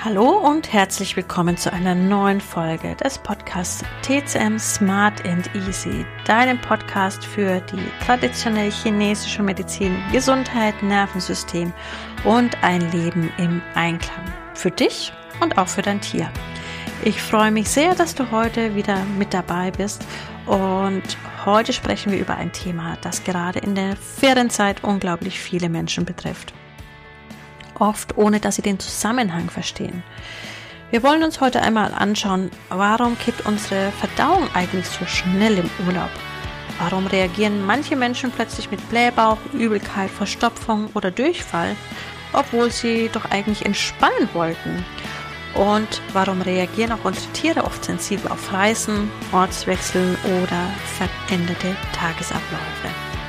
Hallo und herzlich willkommen zu einer neuen Folge des Podcasts TCM Smart and Easy, deinem Podcast für die traditionelle chinesische Medizin, Gesundheit, Nervensystem und ein Leben im Einklang. Für dich und auch für dein Tier. Ich freue mich sehr, dass du heute wieder mit dabei bist und heute sprechen wir über ein Thema, das gerade in der Ferienzeit unglaublich viele Menschen betrifft. Oft ohne, dass sie den Zusammenhang verstehen. Wir wollen uns heute einmal anschauen, warum kippt unsere Verdauung eigentlich so schnell im Urlaub? Warum reagieren manche Menschen plötzlich mit Blähbauch, Übelkeit, Verstopfung oder Durchfall, obwohl sie doch eigentlich entspannen wollten? Und warum reagieren auch unsere Tiere oft sensibel auf Reisen, Ortswechsel oder veränderte Tagesabläufe?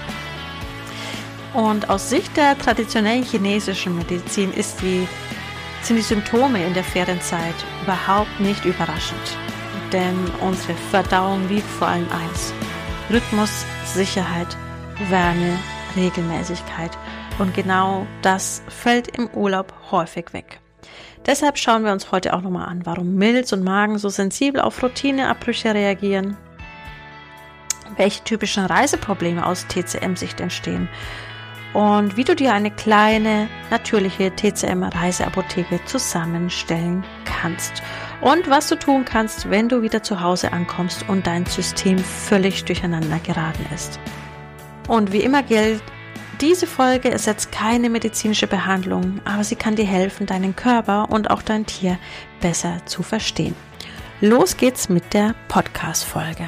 Und aus Sicht der traditionellen chinesischen Medizin sind die Symptome in der Ferienzeit überhaupt nicht überraschend. Denn unsere Verdauung liebt vor allem eins: Rhythmus, Sicherheit, Wärme, Regelmäßigkeit. Und genau das fällt im Urlaub häufig weg. Deshalb schauen wir uns heute auch nochmal an, warum Milz und Magen so sensibel auf Routineabbrüche reagieren, welche typischen Reiseprobleme aus TCM-Sicht entstehen und wie du dir eine kleine, natürliche TCM-Reiseapotheke zusammenstellen kannst. Und was du tun kannst, wenn du wieder zu Hause ankommst und dein System völlig durcheinander geraten ist. Und wie immer gilt, diese Folge ersetzt keine medizinische Behandlung, aber sie kann dir helfen, deinen Körper und auch dein Tier besser zu verstehen. Los geht's mit der Podcast-Folge.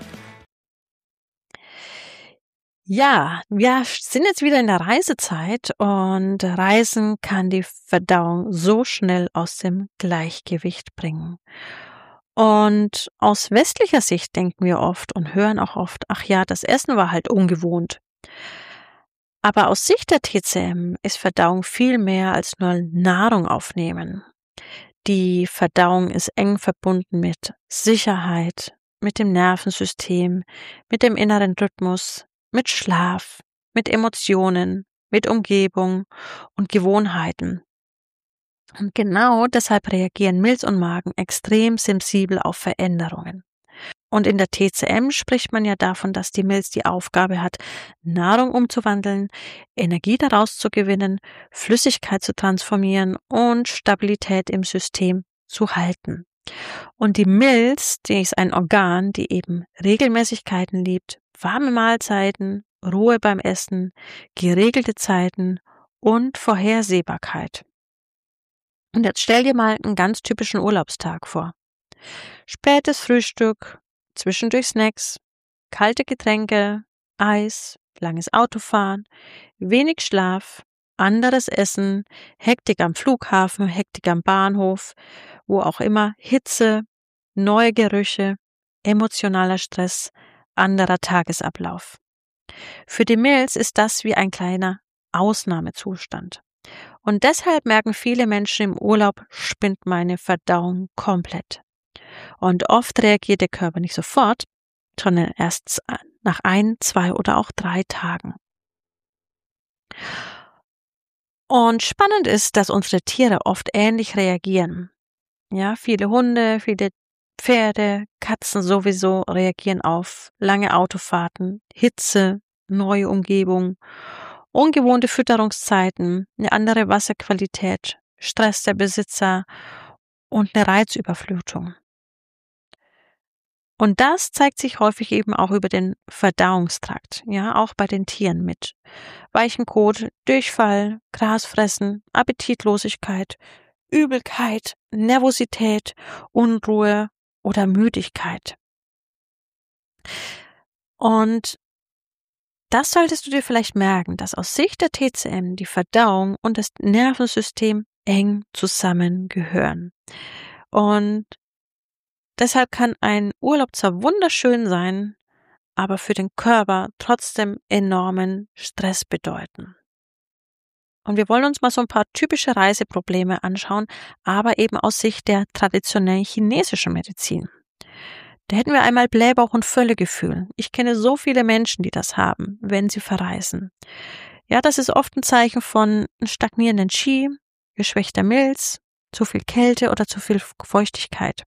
Ja, wir sind jetzt wieder in der Reisezeit und Reisen kann die Verdauung so schnell aus dem Gleichgewicht bringen. Und aus westlicher Sicht denken wir oft und hören auch oft, ach ja, das Essen war halt ungewohnt. Aber aus Sicht der TCM ist Verdauung viel mehr als nur Nahrung aufnehmen. Die Verdauung ist eng verbunden mit Sicherheit, mit dem Nervensystem, mit dem inneren Rhythmus, mit Schlaf, mit Emotionen, mit Umgebung und Gewohnheiten. Und genau deshalb reagieren Milz und Magen extrem sensibel auf Veränderungen. Und in der TCM spricht man ja davon, dass die Milz die Aufgabe hat, Nahrung umzuwandeln, Energie daraus zu gewinnen, Flüssigkeit zu transformieren und Stabilität im System zu halten. Und die Milz, die ist ein Organ, die eben Regelmäßigkeiten liebt, warme Mahlzeiten, Ruhe beim Essen, geregelte Zeiten und Vorhersehbarkeit. Und jetzt stell dir mal einen ganz typischen Urlaubstag vor. Spätes Frühstück, zwischendurch Snacks, kalte Getränke, Eis, langes Autofahren, wenig Schlaf, anderes Essen, Hektik am Flughafen, Hektik am Bahnhof, wo auch immer, Hitze, neue Gerüche, emotionaler Stress, anderer Tagesablauf. Für die Milz ist das wie ein kleiner Ausnahmezustand. Und deshalb merken viele Menschen im Urlaub, spinnt meine Verdauung komplett. Und oft reagiert der Körper nicht sofort, sondern erst nach 1, 2 oder auch 3 Tagen. Und spannend ist, dass unsere Tiere oft ähnlich reagieren. Ja, viele Hunde, viele Pferde, Katzen sowieso reagieren auf lange Autofahrten, Hitze, neue Umgebung, ungewohnte Fütterungszeiten, eine andere Wasserqualität, Stress der Besitzer und eine Reizüberflutung. Und das zeigt sich häufig eben auch über den Verdauungstrakt, ja, auch bei den Tieren mit. Weichen Kot, Durchfall, Grasfressen, Appetitlosigkeit, Übelkeit, Nervosität, Unruhe oder Müdigkeit. Und das solltest du dir vielleicht merken, dass aus Sicht der TCM die Verdauung und das Nervensystem eng zusammengehören. Und deshalb kann ein Urlaub zwar wunderschön sein, aber für den Körper trotzdem enormen Stress bedeuten. Und wir wollen uns mal so ein paar typische Reiseprobleme anschauen, aber eben aus Sicht der traditionellen chinesischen Medizin. Da hätten wir einmal Blähbauch- und Völlegefühl. Ich kenne so viele Menschen, die das haben, wenn sie verreisen. Ja, das ist oft ein Zeichen von stagnierenden Qi, geschwächter Milz, zu viel Kälte oder zu viel Feuchtigkeit.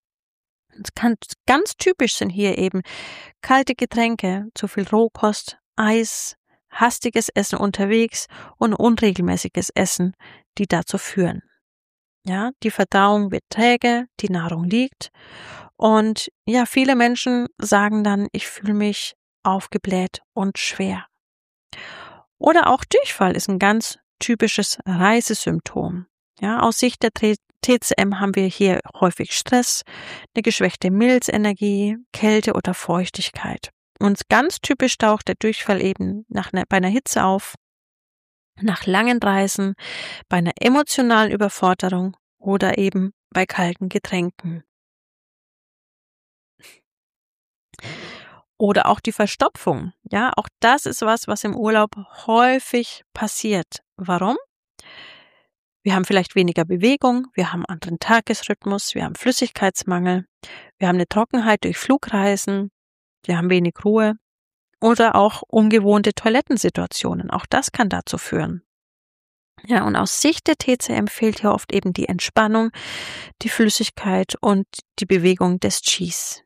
Ganz typisch sind hier eben kalte Getränke, zu viel Rohkost, Eis, hastiges Essen unterwegs und unregelmäßiges Essen, die dazu führen. Ja, die Verdauung wird träge, die Nahrung liegt und ja, viele Menschen sagen dann, ich fühle mich aufgebläht und schwer. Oder auch Durchfall ist ein ganz typisches Reisesymptom. Ja, aus Sicht der TCM haben wir hier häufig Stress, eine geschwächte Milzenergie, Kälte oder Feuchtigkeit. Und ganz typisch taucht der Durchfall eben bei einer Hitze auf, nach langen Reisen, bei einer emotionalen Überforderung oder eben bei kalten Getränken. Oder auch die Verstopfung. Ja, auch das ist was im Urlaub häufig passiert. Warum? Wir haben vielleicht weniger Bewegung, wir haben einen anderen Tagesrhythmus, wir haben Flüssigkeitsmangel, wir haben eine Trockenheit durch Flugreisen, wir haben wenig Ruhe oder auch ungewohnte Toilettensituationen. Auch das kann dazu führen. Ja, und aus Sicht der TCM fehlt hier oft eben die Entspannung, die Flüssigkeit und die Bewegung des Qis.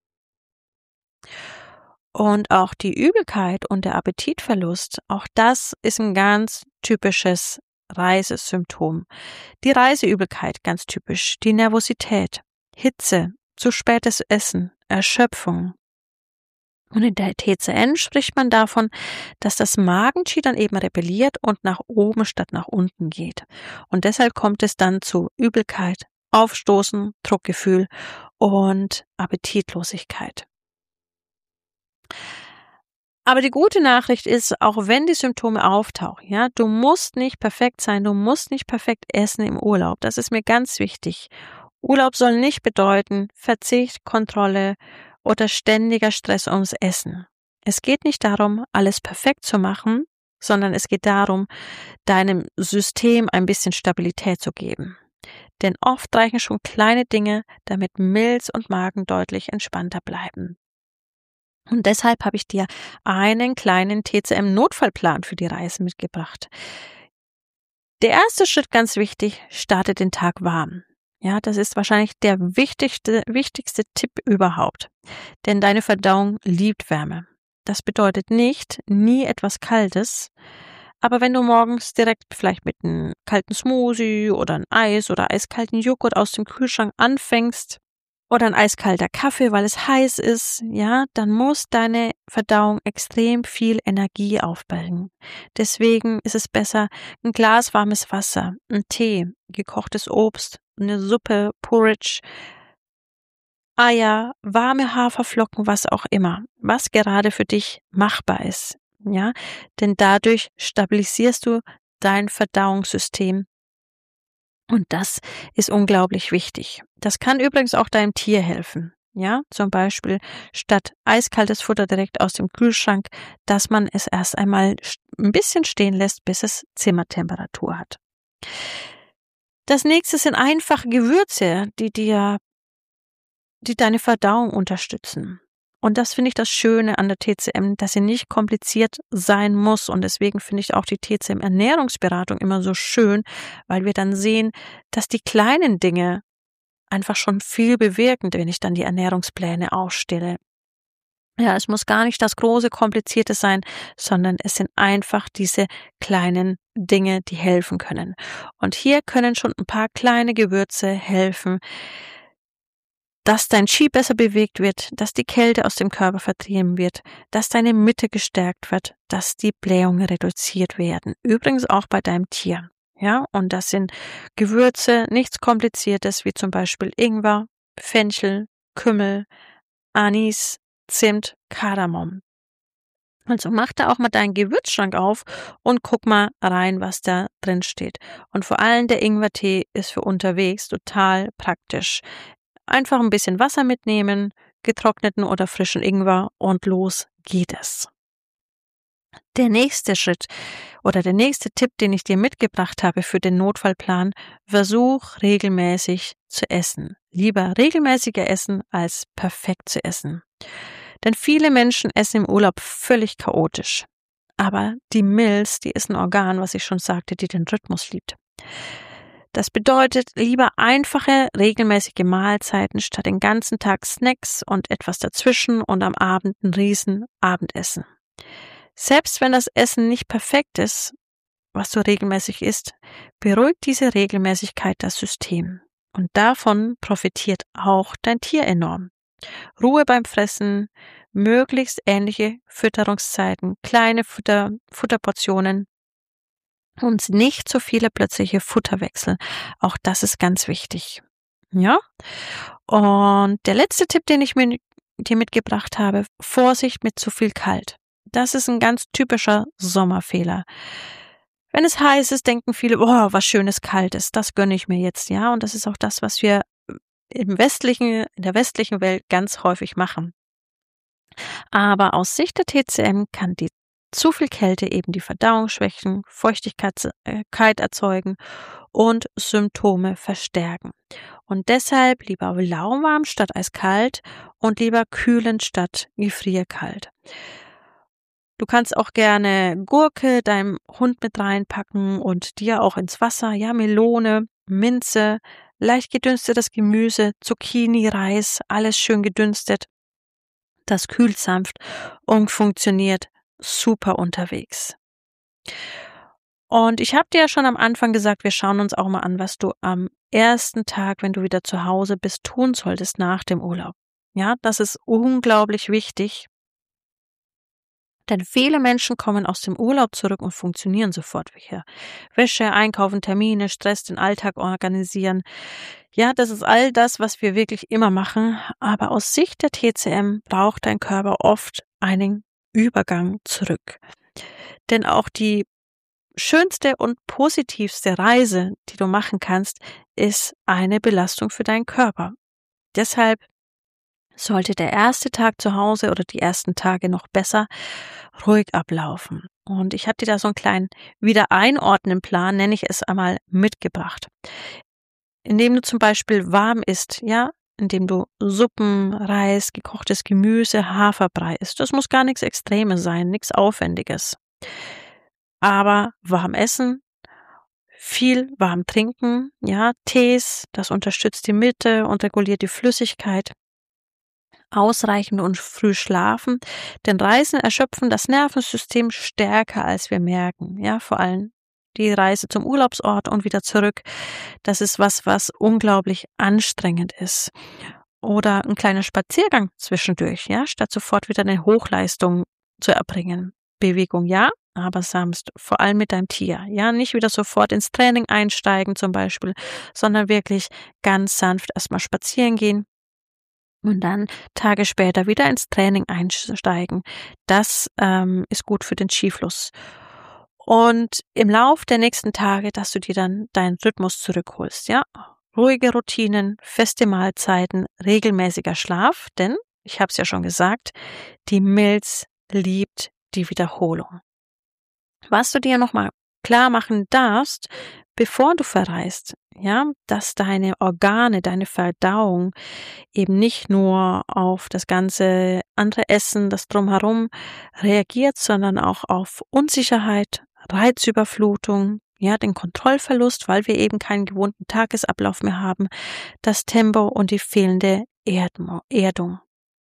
Und auch die Übelkeit und der Appetitverlust, auch das ist ein ganz typisches Reisesymptom. Die Reiseübelkeit, ganz typisch, die Nervosität, Hitze, zu spätes Essen, Erschöpfung. Und in der TCM spricht man davon, dass das Magen-Qi dann eben rebelliert und nach oben statt nach unten geht. Und deshalb kommt es dann zu Übelkeit, Aufstoßen, Druckgefühl und Appetitlosigkeit. Aber die gute Nachricht ist, auch wenn die Symptome auftauchen, ja, du musst nicht perfekt sein, du musst nicht perfekt essen im Urlaub. Das ist mir ganz wichtig. Urlaub soll nicht bedeuten Verzicht, Kontrolle oder ständiger Stress ums Essen. Es geht nicht darum, alles perfekt zu machen, sondern es geht darum, deinem System ein bisschen Stabilität zu geben. Denn oft reichen schon kleine Dinge, damit Milz und Magen deutlich entspannter bleiben. Und deshalb habe ich dir einen kleinen TCM-Notfallplan für die Reise mitgebracht. Der erste Schritt, ganz wichtig, starte den Tag warm. Ja, das ist wahrscheinlich der wichtigste Tipp überhaupt. Denn deine Verdauung liebt Wärme. Das bedeutet nicht, nie etwas Kaltes. Aber wenn du morgens direkt vielleicht mit einem kalten Smoothie oder ein Eis oder eiskalten Joghurt aus dem Kühlschrank anfängst, oder ein eiskalter Kaffee, weil es heiß ist, ja, dann muss deine Verdauung extrem viel Energie aufbringen. Deswegen ist es besser, ein Glas warmes Wasser, ein Tee, gekochtes Obst, eine Suppe, Porridge, Eier, warme Haferflocken, was auch immer, was gerade für dich machbar ist, ja, denn dadurch stabilisierst du dein Verdauungssystem. Und das ist unglaublich wichtig. Das kann übrigens auch deinem Tier helfen. Ja, zum Beispiel statt eiskaltes Futter direkt aus dem Kühlschrank, dass man es erst einmal ein bisschen stehen lässt, bis es Zimmertemperatur hat. Das nächste sind einfache Gewürze, die deine Verdauung unterstützen. Und das finde ich das Schöne an der TCM, dass sie nicht kompliziert sein muss. Und deswegen finde ich auch die TCM-Ernährungsberatung immer so schön, weil wir dann sehen, dass die kleinen Dinge einfach schon viel bewirken, wenn ich dann die Ernährungspläne aufstelle. Ja, es muss gar nicht das große, komplizierte sein, sondern es sind einfach diese kleinen Dinge, die helfen können. Und hier können schon ein paar kleine Gewürze helfen, dass dein Qi besser bewegt wird, dass die Kälte aus dem Körper vertrieben wird, dass deine Mitte gestärkt wird, dass die Blähungen reduziert werden. Übrigens auch bei deinem Tier. Ja, und das sind Gewürze, nichts Kompliziertes, wie zum Beispiel Ingwer, Fenchel, Kümmel, Anis, Zimt, Kardamom. Also mach da auch mal deinen Gewürzschrank auf und guck mal rein, was da drin steht. Und vor allem der Ingwertee ist für unterwegs total praktisch. Einfach ein bisschen Wasser mitnehmen, getrockneten oder frischen Ingwer und los geht es. Der nächste Schritt oder der nächste Tipp, den ich dir mitgebracht habe für den Notfallplan, versuch regelmäßig zu essen. Lieber regelmäßiger essen als perfekt zu essen. Denn viele Menschen essen im Urlaub völlig chaotisch. Aber die Milz, die ist ein Organ, was ich schon sagte, die den Rhythmus liebt. Das bedeutet lieber einfache, regelmäßige Mahlzeiten statt den ganzen Tag Snacks und etwas dazwischen und am Abend ein riesen Abendessen. Selbst wenn das Essen nicht perfekt ist, was du regelmäßig isst, beruhigt diese Regelmäßigkeit das System. Und davon profitiert auch dein Tier enorm. Ruhe beim Fressen, möglichst ähnliche Fütterungszeiten, kleine Futterportionen und nicht so viele plötzliche Futterwechsel. Auch das ist ganz wichtig. Ja? Und der letzte Tipp, den ich dir mitgebracht habe, Vorsicht mit zu viel Kalt. Das ist ein ganz typischer Sommerfehler. Wenn es heiß ist, denken viele, oh, was Schönes Kaltes, das gönne ich mir jetzt, ja. Und das ist auch das, was wir in der westlichen Welt ganz häufig machen. Aber aus Sicht der TCM kann die zu viel Kälte eben die Verdauung schwächen, Feuchtigkeit erzeugen und Symptome verstärken. Und deshalb lieber lauwarm statt eiskalt und lieber kühlend statt gefrierkalt. Du kannst auch gerne Gurke deinem Hund mit reinpacken und dir auch ins Wasser, ja, Melone, Minze, leicht gedünstetes Gemüse, Zucchini, Reis, alles schön gedünstet. Das kühlt sanft und funktioniert super unterwegs. Und ich habe dir ja schon am Anfang gesagt, wir schauen uns auch mal an, was du am ersten Tag, wenn du wieder zu Hause bist, tun solltest nach dem Urlaub. Ja, das ist unglaublich wichtig. Denn viele Menschen kommen aus dem Urlaub zurück und funktionieren sofort wieder. Wäsche, Einkaufen, Termine, Stress, den Alltag organisieren. Ja, das ist all das, was wir wirklich immer machen. Aber aus Sicht der TCM braucht dein Körper oft einen Übergang zurück. Denn auch die schönste und positivste Reise, die du machen kannst, ist eine Belastung für deinen Körper. Deshalb sollte der erste Tag zu Hause oder die ersten Tage noch besser ruhig ablaufen. Und ich habe dir da so einen kleinen Wiedereinordnen-Plan, nenne ich es einmal, mitgebracht. Indem du zum Beispiel warm isst, ja, indem du Suppen, Reis, gekochtes Gemüse, Haferbrei isst. Das muss gar nichts Extremes sein, nichts Aufwendiges. Aber warm essen, viel warm trinken, ja, Tees, das unterstützt die Mitte und reguliert die Flüssigkeit. Ausreichend und früh schlafen, denn Reisen erschöpfen das Nervensystem stärker, als wir merken. Ja, vor allem die Reise zum Urlaubsort und wieder zurück. Das ist was unglaublich anstrengend ist. Oder ein kleiner Spaziergang zwischendurch, ja, statt sofort wieder eine Hochleistung zu erbringen. Bewegung ja, aber sanft, vor allem mit deinem Tier. Ja, nicht wieder sofort ins Training einsteigen zum Beispiel, sondern wirklich ganz sanft erstmal spazieren gehen. Und dann Tage später wieder ins Training einsteigen. Das ist gut für den Qi-Fluss. Und im Lauf der nächsten Tage, dass du dir dann deinen Rhythmus zurückholst, ja. Ruhige Routinen, feste Mahlzeiten, regelmäßiger Schlaf, denn, ich habe es ja schon gesagt, die Milz liebt die Wiederholung. Was du dir nochmal klar machen darfst, bevor du verreist, ja, dass deine Organe, deine Verdauung eben nicht nur auf das ganze andere Essen, das drumherum reagiert, sondern auch auf Unsicherheit, Reizüberflutung, ja, den Kontrollverlust, weil wir eben keinen gewohnten Tagesablauf mehr haben, das Tempo und die fehlende Erdung.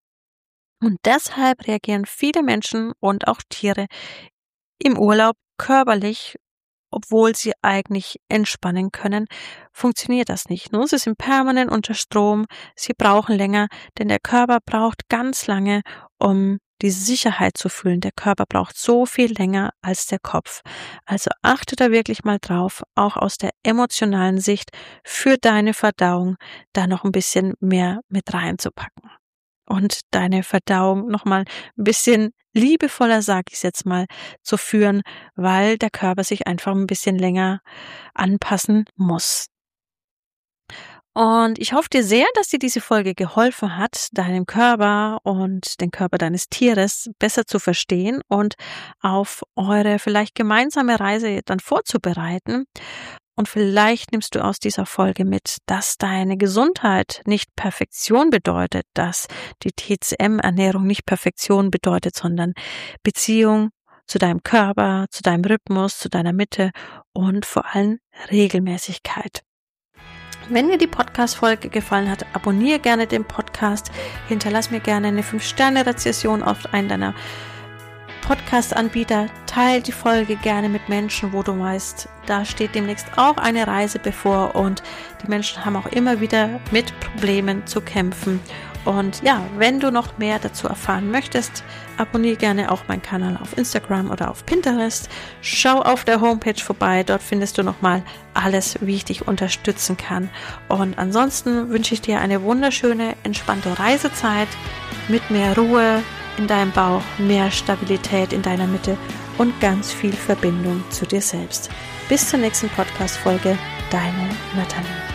Und deshalb reagieren viele Menschen und auch Tiere im Urlaub körperlich, obwohl sie eigentlich entspannen können, funktioniert das nicht. Nur sie sind permanent unter Strom, sie brauchen länger, denn der Körper braucht ganz lange, um die Sicherheit zu fühlen. Der Körper braucht so viel länger als der Kopf. Also achte da wirklich mal drauf, auch aus der emotionalen Sicht für deine Verdauung da noch ein bisschen mehr mit reinzupacken. Und deine Verdauung nochmal ein bisschen liebevoller, sage ich jetzt mal, zu führen, weil der Körper sich einfach ein bisschen länger anpassen muss. Und ich hoffe dir sehr, dass dir diese Folge geholfen hat, deinen Körper und den Körper deines Tieres besser zu verstehen und auf eure vielleicht gemeinsame Reise dann vorzubereiten. Und vielleicht nimmst du aus dieser Folge mit, dass deine Gesundheit nicht Perfektion bedeutet, dass die TCM-Ernährung nicht Perfektion bedeutet, sondern Beziehung zu deinem Körper, zu deinem Rhythmus, zu deiner Mitte und vor allem Regelmäßigkeit. Wenn dir die Podcast-Folge gefallen hat, abonniere gerne den Podcast, hinterlass mir gerne eine 5-Sterne-Rezession auf einen deiner Podcast-Anbieter, teile die Folge gerne mit Menschen, wo du weißt, da steht demnächst auch eine Reise bevor und die Menschen haben auch immer wieder mit Problemen zu kämpfen. Und ja, wenn du noch mehr dazu erfahren möchtest, abonniere gerne auch meinen Kanal auf Instagram oder auf Pinterest. Schau auf der Homepage vorbei, dort findest du nochmal alles, wie ich dich unterstützen kann. Und ansonsten wünsche ich dir eine wunderschöne, entspannte Reisezeit mit mehr Ruhe in deinem Bauch, mehr Stabilität in deiner Mitte und ganz viel Verbindung zu dir selbst. Bis zur nächsten Podcast-Folge, deine Nathalie.